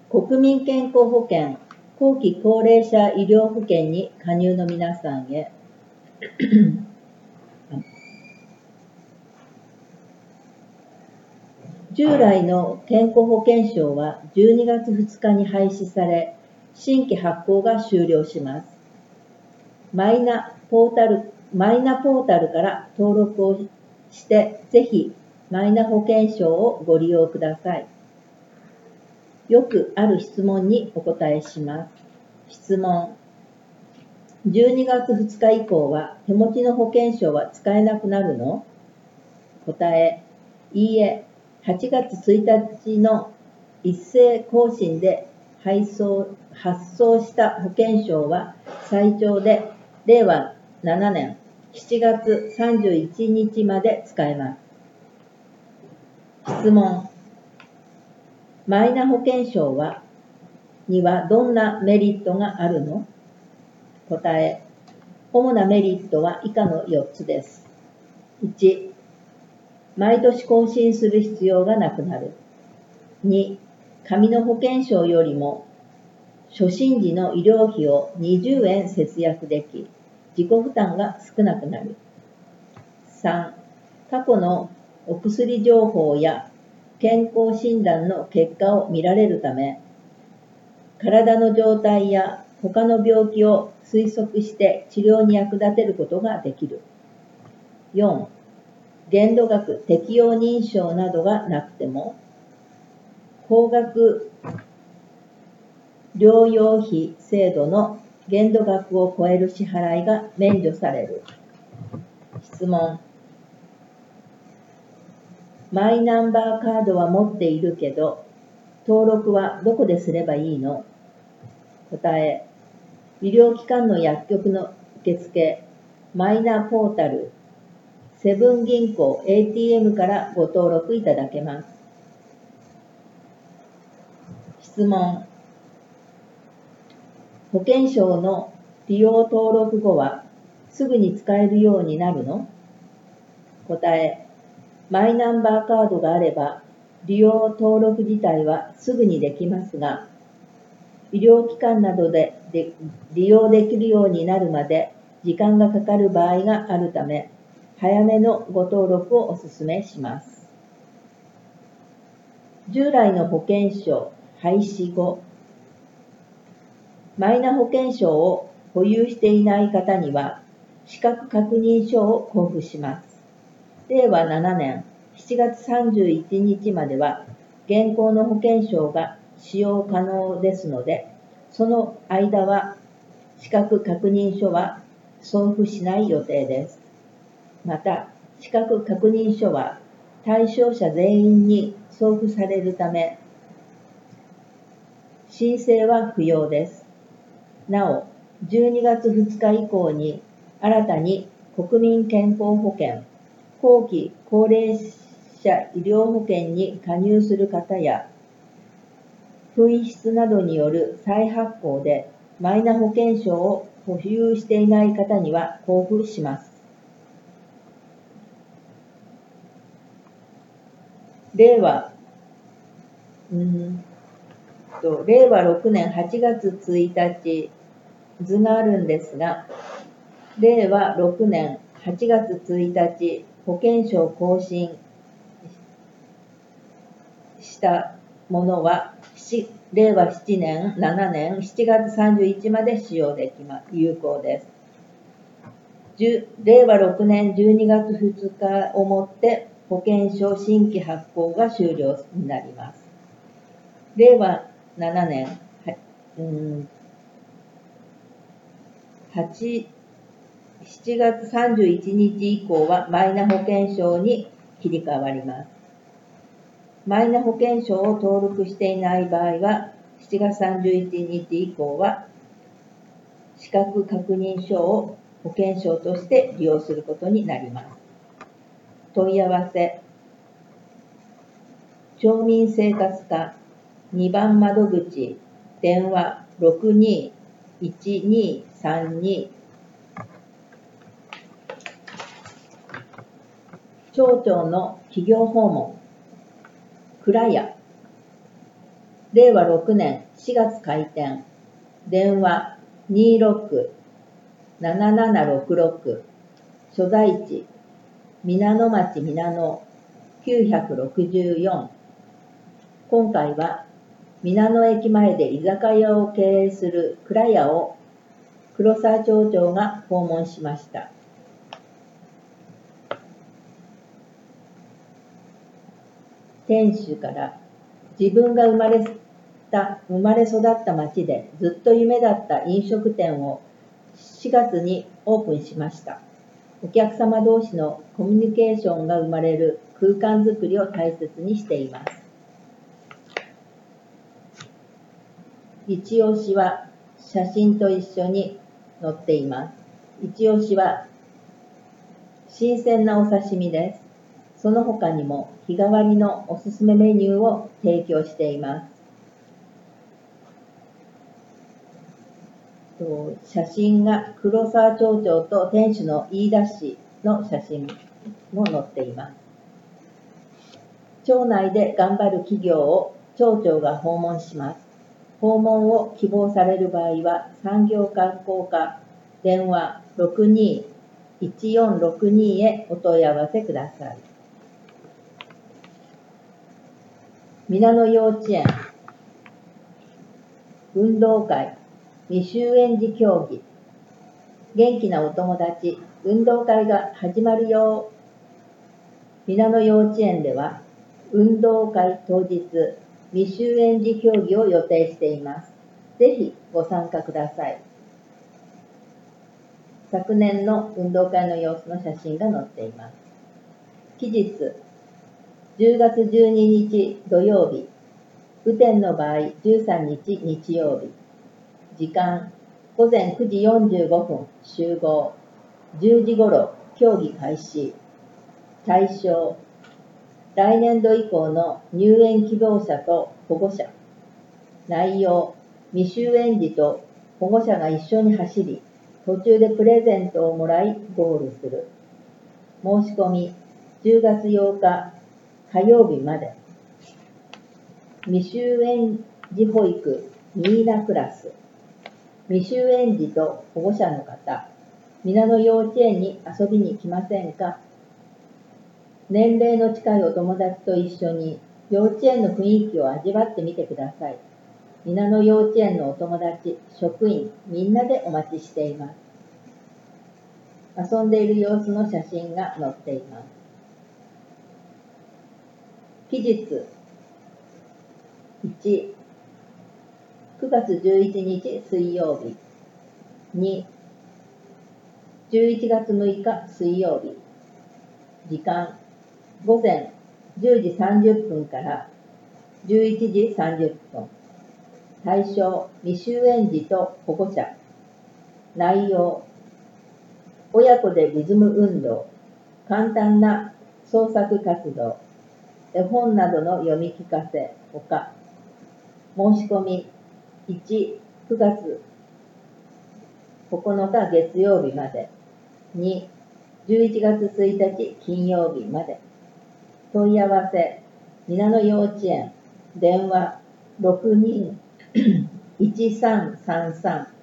国民健康保険後期高齢者医療保険に加入の皆さんへ従来の健康保険証は12月2日に廃止され、新規発行が終了します。マイナポータルから登録をして、ぜひマイナ保険証をご利用ください。よくある質問にお答えします。質問。12月2日以降は手持ちの保険証は使えなくなるの？答え。いいえ。8月1日の一斉更新で発送した保険証は最長で令和7年7月31日まで使えます。質問。マイナ保険証にはどんなメリットがあるの？答え。主なメリットは以下の4つです。1、毎年更新する必要がなくなる。2、紙の保険証よりも初診時の医療費を20円節約でき、自己負担が少なくなる。3、過去のお薬情報や健康診断の結果を見られるため、体の状態や他の病気を推測して治療に役立てることができる。4、限度額適用認証などがなくても、高額療養費制度の限度額を超える支払いが免除される。質問。マイナンバーカードは持っているけど、登録はどこですればいいの？答え。医療機関の薬局の受付、マイナポータル、セブン銀行 ATM からご登録いただけます。質問。保険証の利用登録後はすぐに使えるようになるの？答え。マイナンバーカードがあれば利用登録自体はすぐにできますが、医療機関などで利用できるようになるまで時間がかかる場合があるため、早めのご登録をお勧めします。従来の保険証廃止後、マイナ保険証を保有していない方には資格確認書を交付します。令和7年7月31日までは現行の保険証が使用可能ですので、その間は資格確認書は送付しない予定です。また、資格確認書は対象者全員に送付されるため、申請は不要です。なお、12月2日以降に新たに国民健康保険後期高齢者医療保険に加入する方や、紛失などによる再発行でマイナ保険証を保有していない方には交付します。令和6年8月1日図があるんですが、令和6年8月1日保険証更新したものは令和7年7年7月31日まで使用でき有効です。令和6年12月2日をもって保険証新規発行が終了になります。令和7年7月31日以降はマイナ保険証に切り替わります。マイナ保険証を登録していない場合は、7月31日以降は資格確認書を保険証として利用することになります。問い合わせ。町民生活課2番窓口、電話621232、町長の企業訪問、蔵屋令和6年4月開店。電話26-7766。所在地皆野町皆野964。今回は皆野駅前で居酒屋を経営する蔵屋を黒沢町長が訪問しました。店主から自分が生まれ育った町でずっと夢だった飲食店を4月にオープンしました。お客様同士のコミュニケーションが生まれる空間づくりを大切にしています。一押しは写真と一緒に載っています。一押しは新鮮なお刺身です。その他にも日替わりのおすすめメニューを提供しています。写真が黒沢町長と店主の飯田氏の写真も載っています。町内で頑張る企業を町長が訪問します。訪問を希望される場合は産業観光課電話62-1462へお問い合わせください。皆野幼稚園運動会未就園児競技元気なお友達運動会が始まるよ。皆野幼稚園では運動会当日未就園児競技を予定しています。ぜひご参加ください。昨年の運動会の様子の写真が載っています。期日10月12日土曜日、雨天の場合13日日曜日。時間午前9時45分集合。10時ごろ競技開始。対象来年度以降の入園希望者と保護者。内容未就園児と保護者が一緒に走り、途中でプレゼントをもらいゴールする。申し込み10月8日火曜日まで。未就園児保育ミーナクラス。未就園児と保護者の方、皆野幼稚園に遊びに来ませんか？年齢の近いお友達と一緒に幼稚園の雰囲気を味わってみてください。皆野幼稚園のお友達、職員、みんなでお待ちしています。遊んでいる様子の写真が載っています。期日1、9月11日水曜日。2、11月6日水曜日。時間午前10時30分から11時30分。対象未就園児と保護者。内容親子でリズム運動、簡単な創作活動、絵本などの読み聞かせほか。申し込み1、9月9日月曜日まで。2、11月1日金曜日まで。問い合わせ皆野幼稚園電話62-1333